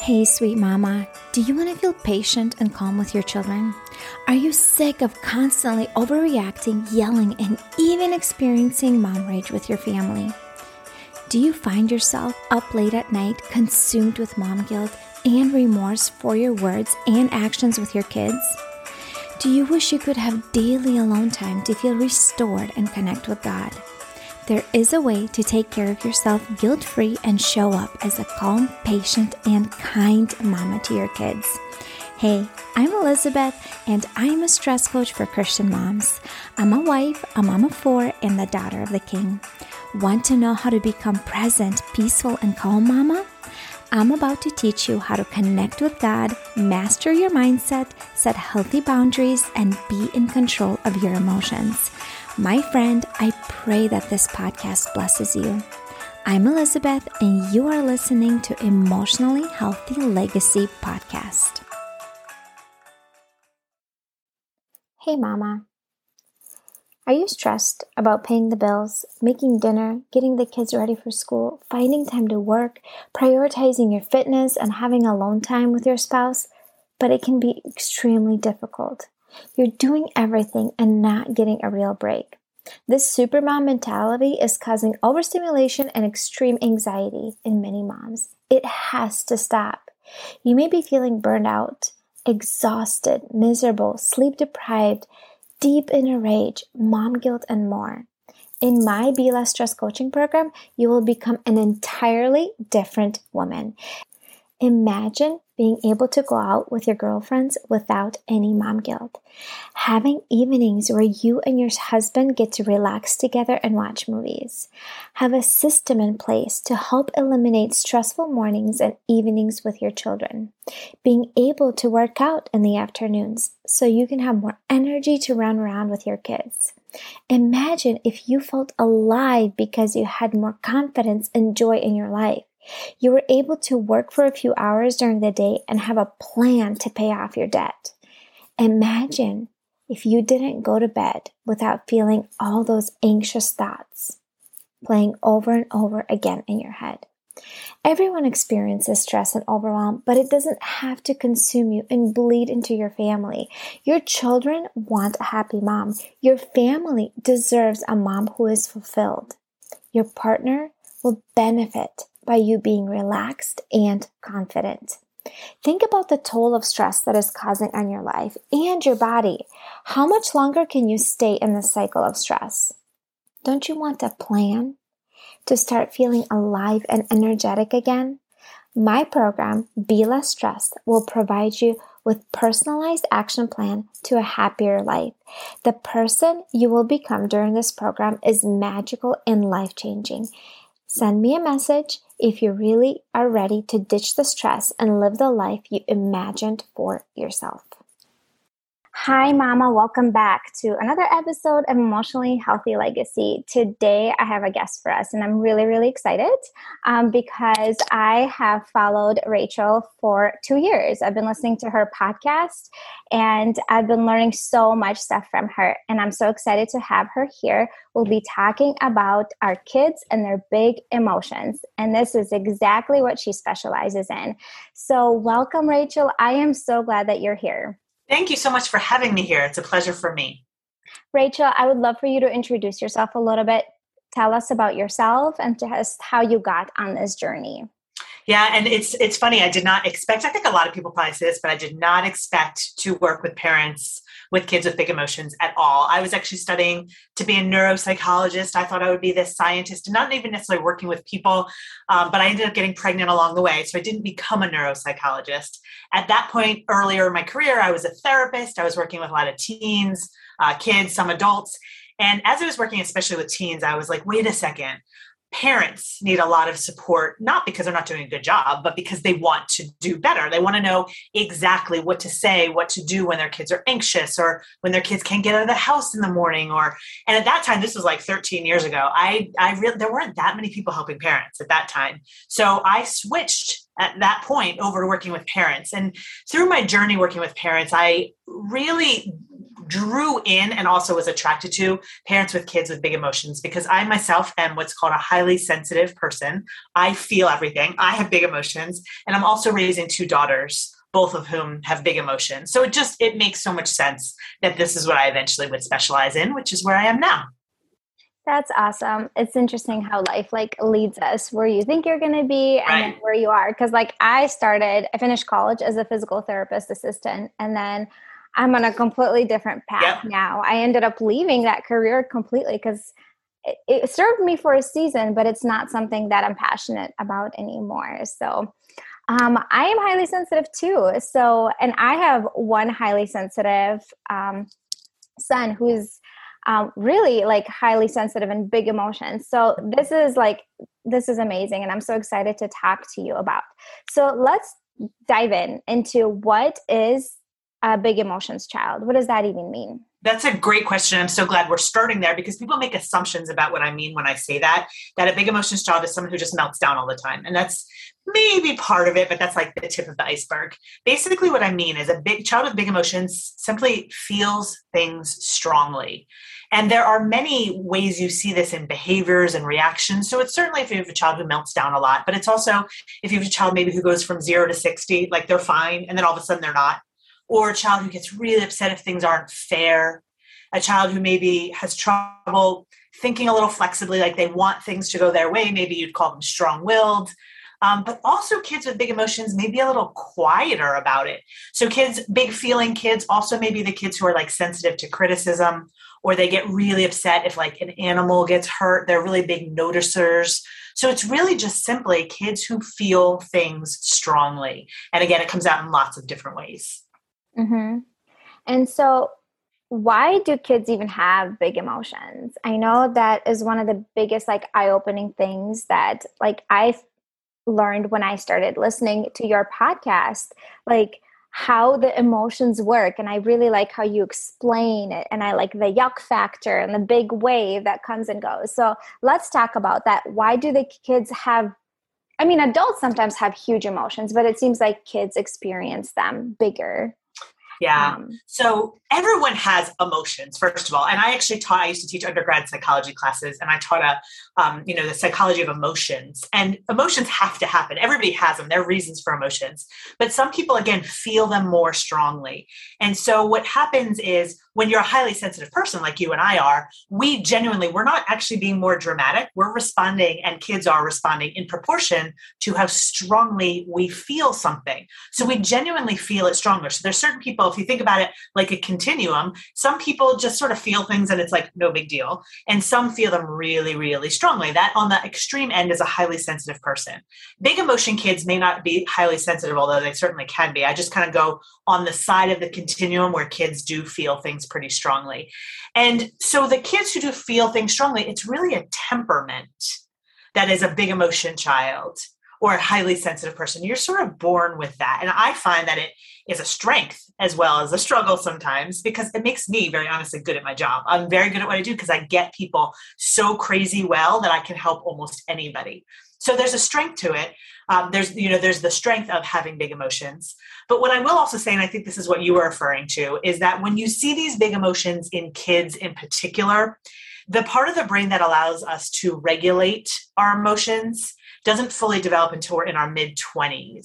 Hey, sweet mama, do you want to feel patient and calm with your children? Are you sick of constantly overreacting, yelling, and even experiencing mom rage with your family? Do you find yourself up late at night consumed with mom guilt and remorse for your words and actions with your kids? Do you wish you could have daily alone time to feel restored and connect with God? There is a way to take care of yourself guilt-free and show up as a calm, patient, and kind mama to your kids. Hey, I'm Elizabeth, and I'm a stress coach for Christian moms. I'm a wife, a mom of 4, and the daughter of the King. Want to know how to become present, peaceful, and calm mama? I'm about to teach you how to connect with God, master your mindset, set healthy boundaries, and be in control of your emotions. My friend, I pray that this podcast blesses you. I'm Elizabeth, and you are listening to Emotionally Healthy Legacy Podcast. Hey, Mama. Are you stressed about paying the bills, making dinner, getting the kids ready for school, finding time to work, prioritizing your fitness, and having alone time with your spouse? But it can be extremely difficult. You're doing everything and not getting a real break. This supermom mentality is causing overstimulation and extreme anxiety in many moms. It has to stop. You may be feeling burned out, exhausted, miserable, sleep deprived, deep in a rage, mom guilt, and more. In my Be Less Stress coaching program, you will become an entirely different woman. Imagine being able to go out with your girlfriends without any mom guilt. Having evenings where you and your husband get to relax together and watch movies. Have a system in place to help eliminate stressful mornings and evenings with your children. Being able to work out in the afternoons so you can have more energy to run around with your kids. Imagine if you felt alive because you had more confidence and joy in your life. You were able to work for a few hours during the day and have a plan to pay off your debt. Imagine if you didn't go to bed without feeling all those anxious thoughts playing over and over again in your head. Everyone experiences stress and overwhelm, but it doesn't have to consume you and bleed into your family. Your children want a happy mom. Your family deserves a mom who is fulfilled. Your partner will benefit by you being relaxed and confident. Think about the toll of stress that is causing on your life and your body. How much longer can you stay in the cycle of stress? Don't you want a plan to start feeling alive and energetic again? My program, Be Less Stressed, will provide you with personalized action plan to a happier life. The person you will become during this program is magical and life-changing. Send me a message if you really are ready to ditch the stress and live the life you imagined for yourself. Hi, Mama. Welcome back to another episode of Emotionally Healthy Legacy. Today, I have a guest for us, and I'm really, really excited because I have followed Rachel for 2 years. I've been listening to her podcast, and I've been learning so much stuff from her, and I'm so excited to have her here. We'll be talking about our kids and their big emotions, and this is exactly what she specializes in. So welcome, Rachel. I am so glad that you're here. Thank you so much for having me here. It's a pleasure for me. Rachel, I would love for you to introduce yourself a little bit. Tell us about yourself and just how you got on this journey. Yeah, and it's funny. I did not expect, I think a lot of people probably say this, but I did not expect to work with parents with kids with big emotions at all. I was actually studying to be a neuropsychologist. I thought I would be this scientist and not even necessarily working with people, but I ended up getting pregnant along the way. So I didn't become a neuropsychologist. At that point, earlier in my career, I was a therapist. I was working with a lot of teens, kids, some adults. And as I was working, especially with teens, I was like, wait a second. Parents need a lot of support, not because they're not doing a good job, but because they want to do better. They want to know exactly what to say, what to do when their kids are anxious or when their kids can't get out of the house in the morning. And at that time, this was like 13 years ago, there weren't that many people helping parents at that time. So I switched at that point over to working with parents. And through my journey working with parents, I really drew in and also was attracted to parents with kids with big emotions, because I myself am what's called a highly sensitive person. I feel everything. I have big emotions, and I'm also raising two daughters, both of whom have big emotions. So it makes so much sense that this is what I eventually would specialize in, which is where I am now. That's awesome. It's interesting how life like leads us where you think you're going to be and Right. then where you are. Cause like I finished college as a physical therapist assistant, and then I'm on a completely different path Yep. now. I ended up leaving that career completely because it served me for a season, but it's not something that I'm passionate about anymore. So I am highly sensitive too. So, and I have one highly sensitive son who's really like highly sensitive and big emotions. So this is amazing, and I'm so excited to talk to you about. So let's dive into what is a big emotions child. What does that even mean? That's a great question. I'm so glad we're starting there, because people make assumptions about what I mean when I say that a big emotions child is someone who just melts down all the time. And that's maybe part of it, but that's like the tip of the iceberg. Basically, what I mean is a big child with big emotions simply feels things strongly. And there are many ways you see this in behaviors and reactions. So it's certainly if you have a child who melts down a lot, but it's also if you have a child maybe who goes from 0 to 60, like they're fine, and then all of a sudden they're not. Or a child who gets really upset if things aren't fair, a child who maybe has trouble thinking a little flexibly, like they want things to go their way. Maybe you'd call them strong-willed. But also kids with big emotions may be a little quieter about it. So big feeling kids also may be the kids who are like sensitive to criticism, or they get really upset if like an animal gets hurt. They're really big noticers. So it's really just simply kids who feel things strongly. And again, it comes out in lots of different ways. Mm-hmm. And so why do kids even have big emotions? I know that is one of the biggest like eye-opening things that like I've learned when I started listening to your podcast, like how the emotions work. And I really like how you explain it. And I like the yuck factor and the big wave that comes and goes. So let's talk about that. Why do the kids have, I mean, adults sometimes have huge emotions, but it seems like kids experience them bigger. Yeah. So everyone has emotions, first of all. And I used to teach undergrad psychology classes, and I taught the psychology of emotions, and emotions have to happen. Everybody has them. There are reasons for emotions, but some people, again, feel them more strongly. And so what happens is when you're a highly sensitive person like you and I are, we're not actually being more dramatic. We're responding, and kids are responding in proportion to how strongly we feel something. So we genuinely feel it stronger. So there's certain people, if you think about it like a continuum, some people just sort of feel things and it's like no big deal. And some feel them really, really strongly. That on the extreme end is a highly sensitive person. Big emotion kids may not be highly sensitive, although they certainly can be. I just kind of go on the side of the continuum where kids do feel things pretty strongly. And so the kids who do feel things strongly, it's really a temperament that is a big emotion child or a highly sensitive person. You're sort of born with that. And I find that it is a strength as well as a struggle sometimes, because it makes me very honestly good at my job. I'm very good at what I do because I get people so crazy well that I can help almost anybody. So there's a strength to it. There's the strength of having big emotions. But what I will also say, and I think this is what you were referring to, is that when you see these big emotions in kids in particular, the part of the brain that allows us to regulate our emotions doesn't fully develop until we're in our mid-20s.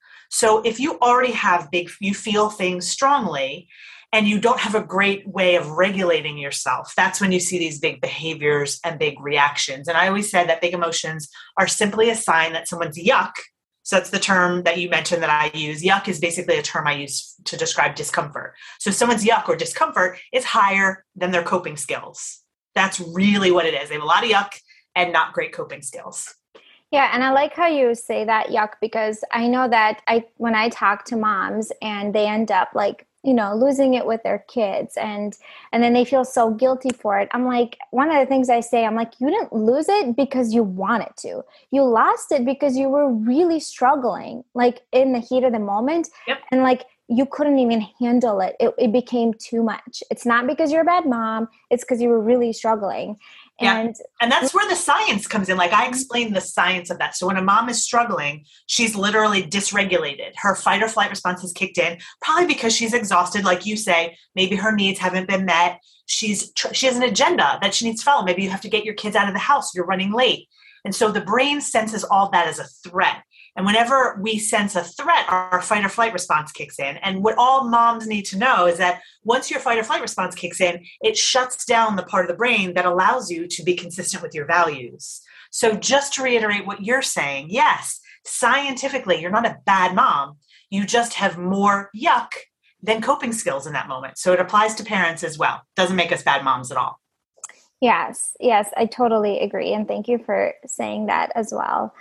So if you already have you feel things strongly, and you don't have a great way of regulating yourself, that's when you see these big behaviors and big reactions. And I always said that big emotions are simply a sign that someone's yuck. So that's the term that you mentioned that I use. Yuck is basically a term I use to describe discomfort. So if someone's yuck or discomfort is higher than their coping skills. That's really what it is. They have a lot of yuck and not great coping skills. Yeah, and I like how you say that yuck, because I know that when I talk to moms and they end up like, losing it with their kids and then they feel so guilty for it. I'm like, one of the things I say, I'm like, you didn't lose it because you wanted to. You lost it because you were really struggling, like in the heat of the moment. Yep. And like, you couldn't even handle it. It became too much. It's not because you're a bad mom. It's because you were really struggling. Yeah. And And that's where the science comes in. Like I explained the science of that. So when a mom is struggling, she's literally dysregulated. Her fight or flight response has kicked in, probably because she's exhausted. Like you say, maybe her needs haven't been met. She has an agenda that she needs to follow. Maybe you have to get your kids out of the house. You're running late. And so the brain senses all that as a threat. And whenever we sense a threat, our fight or flight response kicks in. And what all moms need to know is that once your fight or flight response kicks in, it shuts down the part of the brain that allows you to be consistent with your values. So just to reiterate what you're saying, yes, scientifically, you're not a bad mom. You just have more yuck than coping skills in that moment. So it applies to parents as well. Doesn't make us bad moms at all. yes, I totally agree. And thank you for saying that as well.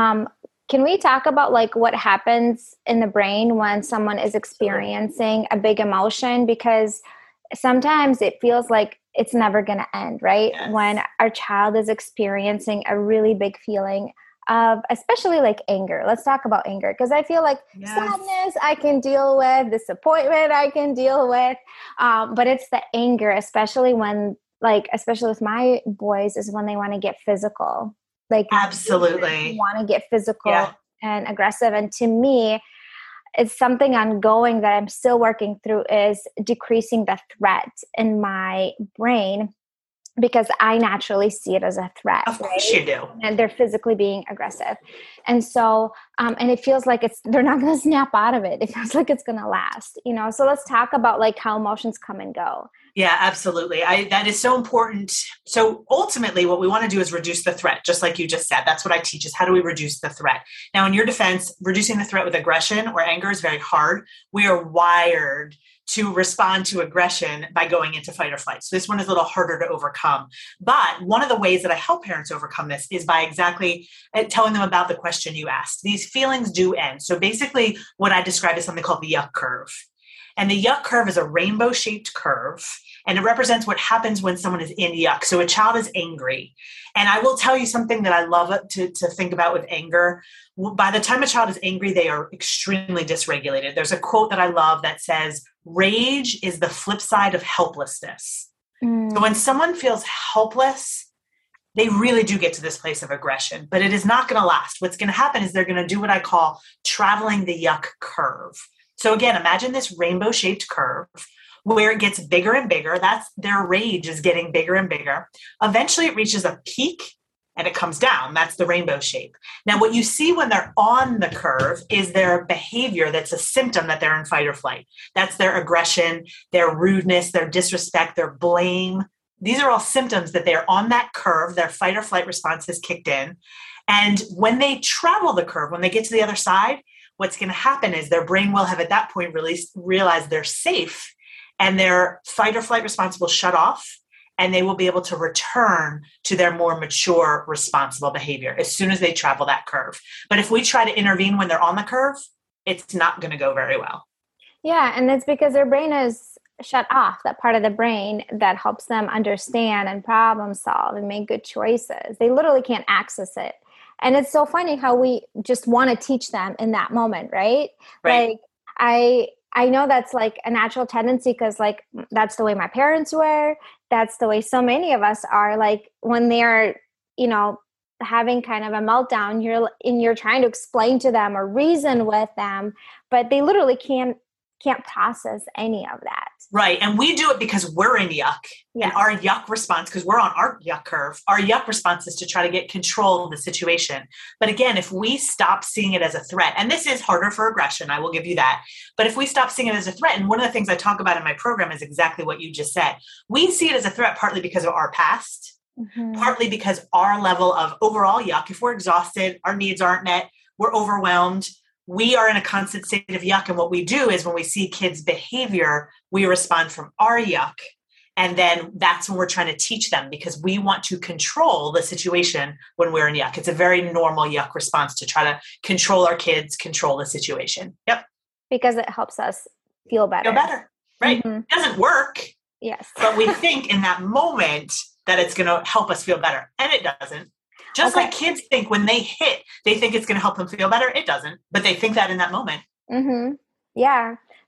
Can we talk about like what happens in the brain when someone is experiencing a big emotion? Because sometimes it feels like it's never going to end, right? Yes. When our child is experiencing a really big feeling of, especially like anger. Let's talk about anger, because I feel like sadness I can deal with, disappointment I can deal with, but it's the anger, especially with my boys, is when they want to get physical. Like absolutely want to get physical and aggressive. And to me, it's something ongoing that I'm still working through, is decreasing the threat in my brain, because I naturally see it as a threat. Of course you do. And they're physically being aggressive. And so, and it feels like they're not going to snap out of it. It feels like it's going to last, So let's talk about like how emotions come and go. Yeah, absolutely. That is so important. So ultimately what we want to do is reduce the threat, just like you just said. That's what I teach, is how do we reduce the threat? Now, in your defense, reducing the threat with aggression or anger is very hard. We are wired to respond to aggression by going into fight or flight. So this one is a little harder to overcome. But one of the ways that I help parents overcome this is by exactly telling them about the question you asked. These feelings do end. So basically what I describe is something called the yuck curve. And the yuck curve is a rainbow-shaped curve, and it represents what happens when someone is in yuck. So a child is angry. And I will tell you something that I love to think about with anger. By the time a child is angry, they are extremely dysregulated. There's a quote that I love that says, rage is the flip side of helplessness. So when someone feels helpless, they really do get to this place of aggression, but it is not going to last. What's going to happen is they're going to do what I call traveling the yuck curve. So again, imagine this rainbow-shaped curve where it gets bigger and bigger. That's their rage is getting bigger and bigger. Eventually it reaches a peak and it comes down. That's the rainbow shape. Now, what you see when they're on the curve is their behavior that's a symptom that they're in fight or flight. That's their aggression, their rudeness, their disrespect, their blame. These are all symptoms that they're on that curve. Their fight or flight response has kicked in. And when they travel the curve, when they get to the other side, what's going to happen is their brain will have at that point realized they're safe, and their fight or flight response will shut off, and they will be able to return to their more mature, responsible behavior as soon as they travel that curve. But if we try to intervene when they're on the curve, it's not going to go very well. Yeah, and it's because their brain is shut off, that part of the brain that helps them understand and problem solve and make good choices. They literally can't access it. And it's so funny how we just want to teach them in that moment, right? Like I know that's like a natural tendency, because like that's the way my parents were. That's the way so many of us are. Like when they're, having kind of a meltdown, you're trying to explain to them or reason with them, but they literally can't process any of that. Right. And we do it because we're in yuck. Yeah. And our yuck response, because we're on our yuck curve, our yuck response is to try to get control of the situation. But again, if we stop seeing it as a threat, and this is harder for aggression, I will give you that. But if we stop seeing it as a threat, and one of the things I talk about in my program is exactly what you just said. We see it as a threat partly because of our past, partly because our level of overall yuck, if we're exhausted, our needs aren't met, we're overwhelmed, we are in a constant state of yuck. And what we do is when we see kids' behavior, we respond from our yuck. And then that's when we're trying to teach them, because we want to control the situation when we're in yuck. It's a very normal yuck response to try to control our kids, control the situation. Yep. Because it helps us feel better. Feel better. Right. It doesn't work. Yes. But we think in that moment that it's going to help us feel better. And it doesn't. Just like kids think when they hit, they think it's going to help them feel better. It doesn't, but they think that in that moment. Yeah.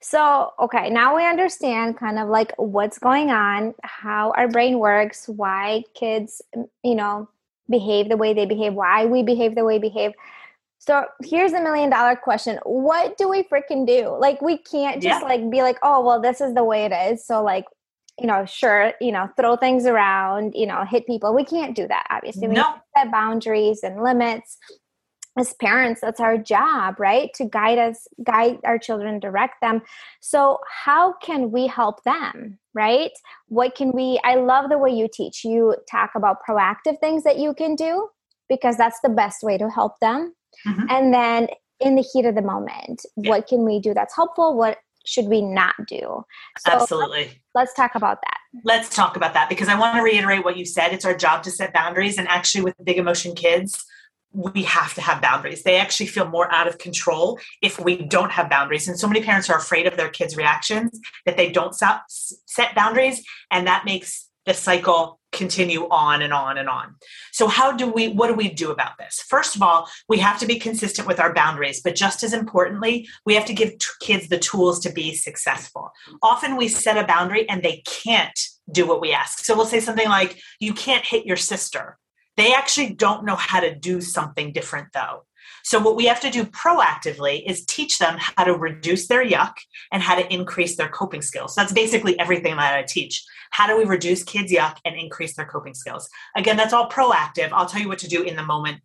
So, okay, now we understand kind of like what's going on, how our brain works, why kids, behave the way they behave, why we behave the way we behave. So, here's a $1 million question. What do we freaking do? Like, we can't just Yeah. like be like, oh, well, this is the way it is. So, like, sure, throw things around, hit people. We can't do that, obviously. We need No. to set boundaries and limits as parents. That's our job, right? To guide our children, direct them. So how can we help them, right? I love the way you teach. You talk about proactive things that you can do because that's the best way to help them. Mhm. And then in the heat of the moment, Yeah, what can we do that's helpful? What should we not do? So absolutely. let's talk about that. Let's talk about that because I want to reiterate what you said. It's our job to set boundaries. And actually, with big emotion kids, we have to have boundaries. They actually feel more out of control if we don't have boundaries. And so many parents are afraid of their kids' reactions that they don't set boundaries. And that makes the cycle continue on and on and on. So what do we do about this? First of all, we have to be consistent with our boundaries, but just as importantly, we have to give kids the tools to be successful. Often we set a boundary and they can't do what we ask. So we'll say something like, you can't hit your sister. They actually don't know how to do something different though. So what we have to do proactively is teach them how to reduce their yuck and how to increase their coping skills. So that's basically everything that I teach. How do we reduce kids' yuck and increase their coping skills? Again, that's all proactive. I'll tell you what to do in a moment.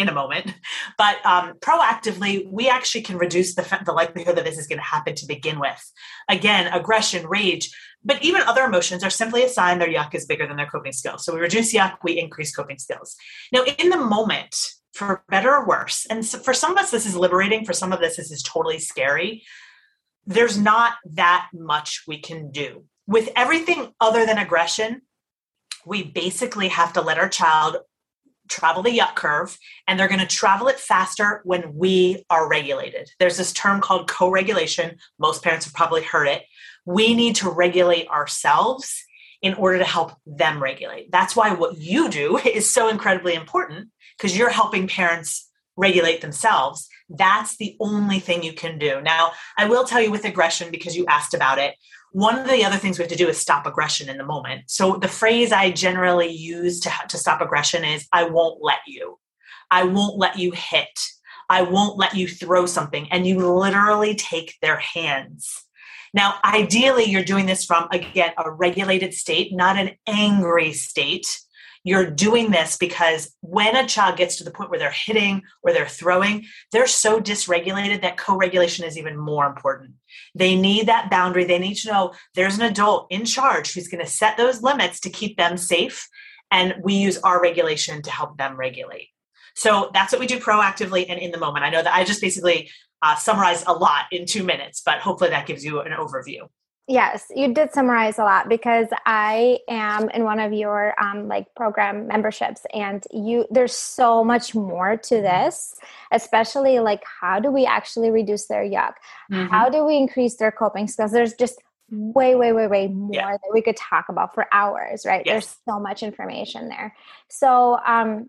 But proactively, we actually can reduce the likelihood that this is going to happen to begin with. Again, aggression, rage, but even other emotions are simply a sign their yuck is bigger than their coping skills. So we reduce yuck, we increase coping skills. Now, in the moment, for better or worse, and so for some of us, this is liberating. For some of us, this is totally scary. There's not that much we can do. With everything other than aggression, we basically have to let our child travel the yuck curve, and they're going to travel it faster when we are regulated. There's this term called co-regulation. Most parents have probably heard it. We need to regulate ourselves in order to help them regulate. That's why what you do is so incredibly important because you're helping parents regulate themselves. That's the only thing you can do. Now, I will tell you with aggression, because you asked about it, one of the other things we have to do is stop aggression in the moment. So the phrase I generally use to stop aggression is, I won't let you. I won't let you hit. I won't let you throw something. And you literally take their hands. Now, ideally, you're doing this from, again, a regulated state, not an angry state. You're doing this because when a child gets to the point where they're hitting or they're throwing, they're so dysregulated that co-regulation is even more important. They need that boundary. They need to know there's an adult in charge who's going to set those limits to keep them safe. And we use our regulation to help them regulate. So that's what we do proactively and in the moment. I know that I just basically summarized a lot in 2 minutes, but hopefully that gives you an overview. Yes, you did summarize a lot because I am in one of your program memberships, and there's so much more to this, especially like how do we actually reduce their yuck? Mm-hmm. How do we increase their coping skills? There's just way more that we could talk about for hours, right? Yes. There's so much information there. So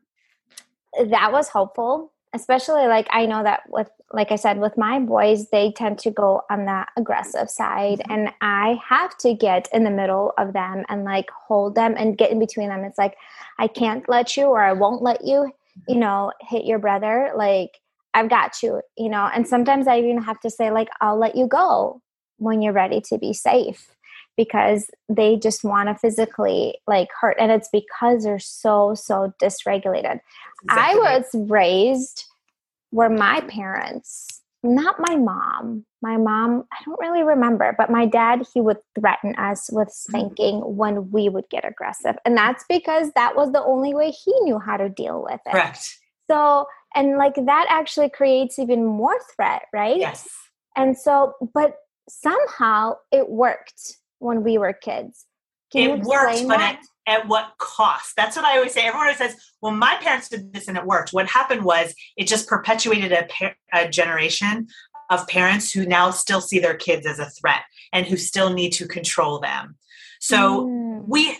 that was helpful. Especially like I know that like I said, with my boys, they tend to go on the aggressive side, and I have to get in the middle of them and like hold them and get in between them. It's like, I can't let you, or I won't let you, hit your brother. Like, I've got you, and sometimes I even have to say like, I'll let you go when you're ready to be safe, because they just want to physically like hurt. And it's because they're so dysregulated. Exactly. I was raised where my parents, not my mom, I don't really remember, but my dad, he would threaten us with spanking when we would get aggressive. And that's because that was the only way he knew how to deal with it. Correct. So, and like that actually creates even more threat, right? Yes. And so, but somehow it worked when we were kids. It worked, but at what cost? That's what I always say. Everyone always says, well, my parents did this and it worked. What happened was it just perpetuated a generation of parents who now still see their kids as a threat and who still need to control them. So when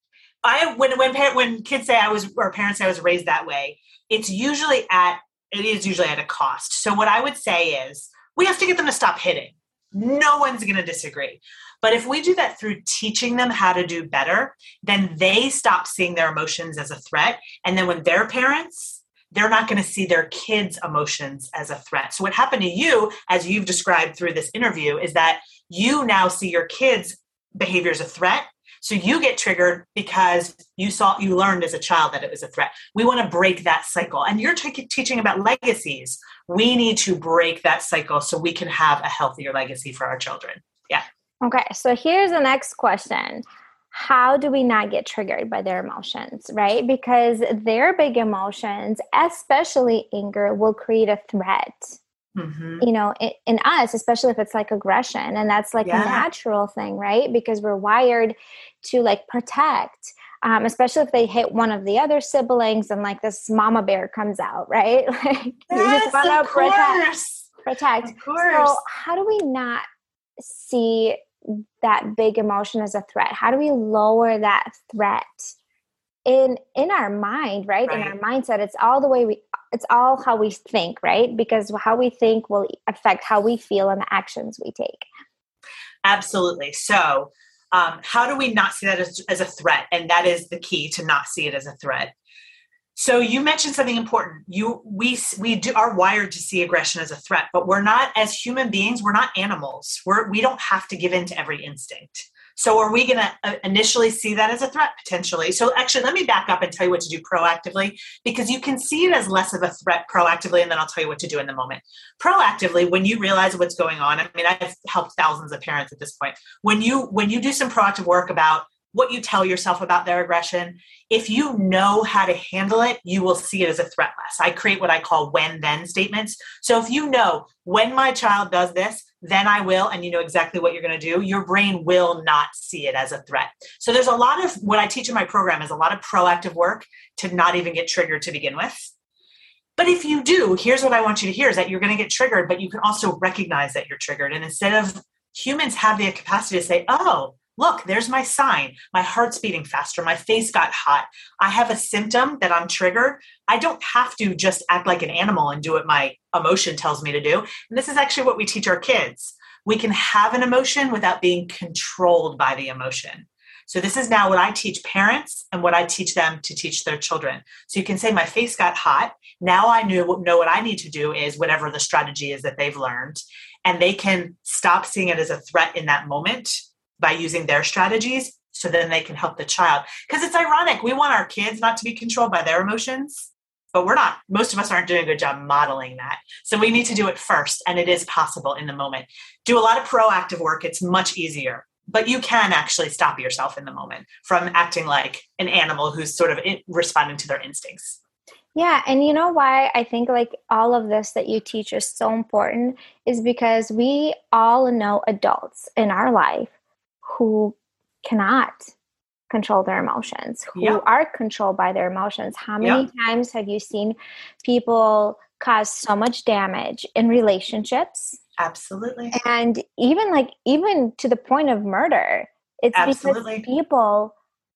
kids say parents say I was raised that way, it is usually at a cost. So what I would say is we have to get them to stop hitting. No one's going to disagree. But if we do that through teaching them how to do better, then they stop seeing their emotions as a threat. And then when they're parents, they're not going to see their kids' emotions as a threat. So what happened to you, as you've described through this interview, is that you now see your kids' behavior as a threat. So you get triggered because you learned as a child that it was a threat. We want to break that cycle. And you're teaching about legacies. We need to break that cycle so we can have a healthier legacy for our children. Yeah. Okay. So here's the next question. How do we not get triggered by their emotions, right? Because their big emotions, especially anger, will create a threat. Mm-hmm. In us, especially if it's like aggression, and that's like a natural thing, right? Because we're wired to like protect, especially if they hit one of the other siblings and like this mama bear comes out, right? Like you just want to protect. Of course. So how do we not see that big emotion as a threat? How do we lower that threat in our mind, right? In our mindset? It's all how we think, right? Because how we think will affect how we feel and the actions we take. Absolutely. So how do we not see that as a threat? And that is the key, to not see it as a threat. So you mentioned something important. We are wired to see aggression as a threat, but we're not, as human beings, we're not animals. We don't have to give in to every instinct. So are we going to initially see that as a threat? Potentially. So actually, let me back up and tell you what to do proactively, because you can see it as less of a threat proactively, and then I'll tell you what to do in the moment. Proactively, when you realize what's going on, I mean, I've helped thousands of parents at this point. When you do some proactive work about what you tell yourself about their aggression, if you know how to handle it, you will see it as a threat less. I create what I call when-then statements. So if you know, when my child does this, then I will, and you know exactly what you're going to do, your brain will not see it as a threat. So there's a lot of, what I teach in my program is a lot of proactive work to not even get triggered to begin with. But if you do, here's what I want you to hear, is that you're going to get triggered, but you can also recognize that you're triggered. And instead of, humans have the capacity to say, oh, look, there's my sign. My heart's beating faster. My face got hot. I have a symptom that I'm triggered. I don't have to just act like an animal and do what my emotion tells me to do. And this is actually what we teach our kids. We can have an emotion without being controlled by the emotion. So this is now what I teach parents and what I teach them to teach their children. So you can say, my face got hot. Now I know what I need to do is whatever the strategy is that they've learned. And they can stop seeing it as a threat in that moment by using their strategies, so then they can help the child. Because it's ironic. We want our kids not to be controlled by their emotions, but we're not. Most of us aren't doing a good job modeling that. So we need to do it first, and it is possible in the moment. Do a lot of proactive work. It's much easier, but you can actually stop yourself in the moment from acting like an animal who's sort of responding to their instincts. Yeah. And you know why I think like all of this that you teach is so important is because we all know adults in our life who cannot control their emotions, who are controlled by their emotions. How many times have you seen people cause so much damage in relationships? Absolutely. And even to the point of murder. It's because people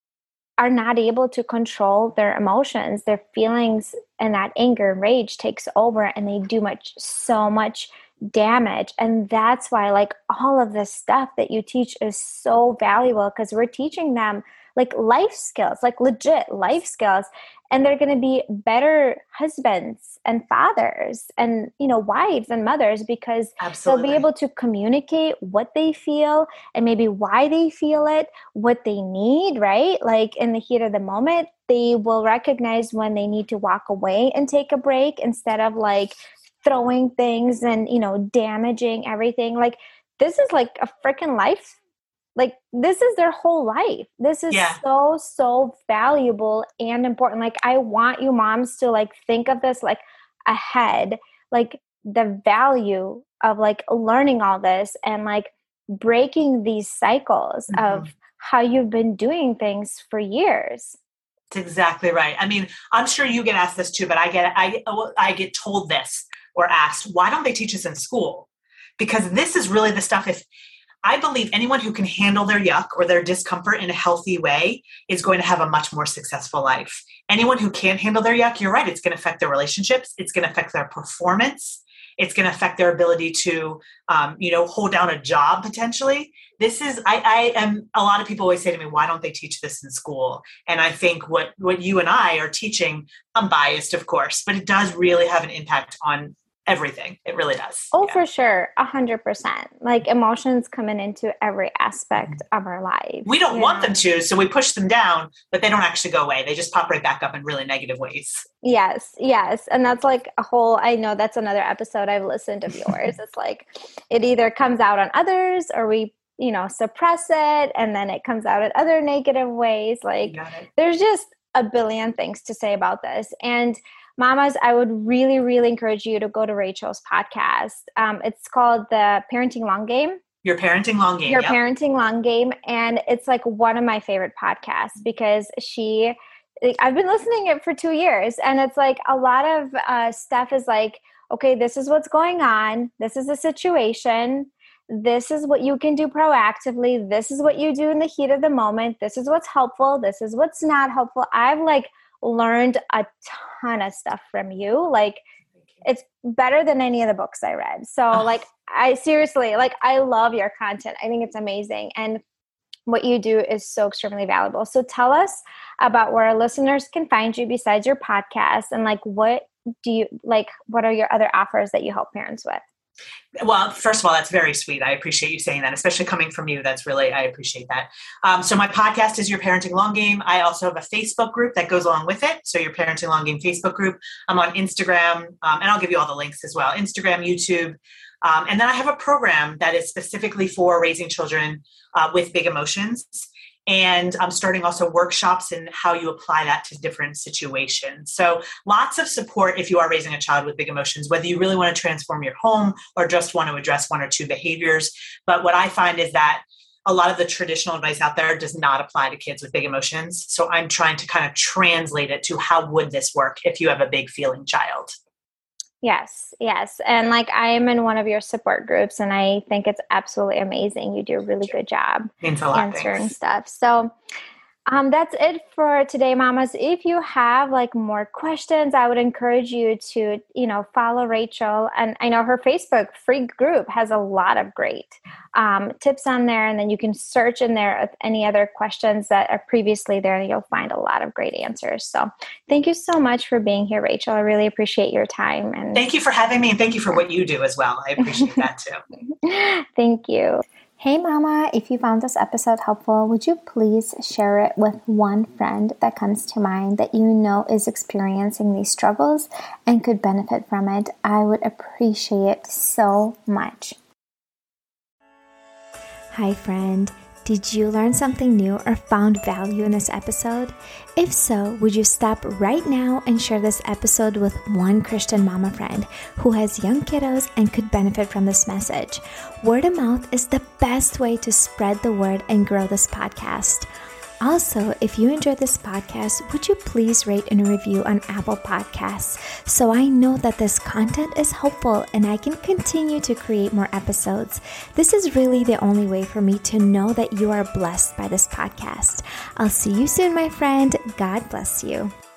are not able to control their emotions, their feelings, and that anger and rage takes over, and they do so much damage. And that's why like all of this stuff that you teach is so valuable, because we're teaching them like life skills, like legit life skills, and they're going to be better husbands and fathers and, wives and mothers, because they'll be able to communicate what they feel and maybe why they feel it, what they need, right? Like in the heat of the moment, they will recognize when they need to walk away and take a break instead of like throwing things and, damaging everything. Like this is like a freaking life. Like this is their whole life. This is so valuable and important. Like I want you moms to like think of this like ahead, like the value of like learning all this and like breaking these cycles of how you've been doing things for years. That's exactly right. I mean, I'm sure you get asked this too, but I get told this or asked, why don't they teach us in school? Because this is really the stuff. If I believe anyone who can handle their yuck or their discomfort in a healthy way is going to have a much more successful life. Anyone who can't handle their yuck, you're right, it's going to affect their relationships. It's going to affect their performance. It's going to affect their ability to, hold down a job potentially. This is, I am, a lot of people always say to me, why don't they teach this in school? And I think what you and I are teaching, I'm biased, of course, but it does really have an impact on everything. It really does. Oh, yeah. For sure. 100%. Like emotions coming into every aspect of our life. We don't want them to, so we push them down, but they don't actually go away. They just pop right back up in really negative ways. Yes. And that's like I know that's another episode I've listened of yours. It's like, it either comes out on others or we, suppress it, and then it comes out in other negative ways. Like there's just a billion things to say about this. And mamas, I would really, really encourage you to go to Rachel's podcast. It's called The Parenting Long Game. Your Parenting Long Game. Parenting Long Game. And it's like one of my favorite podcasts because I've been listening it for 2 years, and it's like a lot of stuff is like, okay, this is what's going on. This is the situation. This is what you can do proactively. This is what you do in the heat of the moment. This is what's helpful. This is what's not helpful. I've learned a ton of stuff from you. Like, it's better than any of the books I read. So I seriously, I love your content. I think it's amazing. And what you do is so extremely valuable. So tell us about where our listeners can find you besides your podcast, and what are your other offers that you help parents with? Well, first of all, that's very sweet. I appreciate you saying that, especially coming from you. I appreciate that. So my podcast is Your Parenting Long Game. I also have a Facebook group that goes along with it. So Your Parenting Long Game Facebook group. I'm on Instagram, and I'll give you all the links as well. Instagram, YouTube. And then I have a program that is specifically for raising children with big emotions. And I'm starting also workshops in how you apply that to different situations. So lots of support if you are raising a child with big emotions, whether you really want to transform your home or just want to address one or two behaviors. But what I find is that a lot of the traditional advice out there does not apply to kids with big emotions. So I'm trying to kind of translate it to how would this work if you have a big feeling child. Yes. And I am in one of your support groups, and I think it's absolutely amazing. You do a really good job answering stuff. So that's it for today, mamas. If you have more questions, I would encourage you to, follow Rachel. And I know her Facebook free group has a lot of great tips on there. And then you can search in there with any other questions that are previously there, and you'll find a lot of great answers. So thank you so much for being here, Rachel. I really appreciate your time. And thank you for having me, and thank you for what you do as well. I appreciate that too. Thank you. Hey mama, if you found this episode helpful, would you please share it with one friend that comes to mind that you know is experiencing these struggles and could benefit from it? I would appreciate it so much. Hi friend, did you learn something new or found value in this episode? If so, would you stop right now and share this episode with one Christian mama friend who has young kiddos and could benefit from this message? Word of mouth is the best way to spread the word and grow this podcast. Also, if you enjoyed this podcast, would you please rate and review on Apple Podcasts so I know that this content is helpful and I can continue to create more episodes. This is really the only way for me to know that you are blessed by this podcast. I'll see you soon, my friend. God bless you.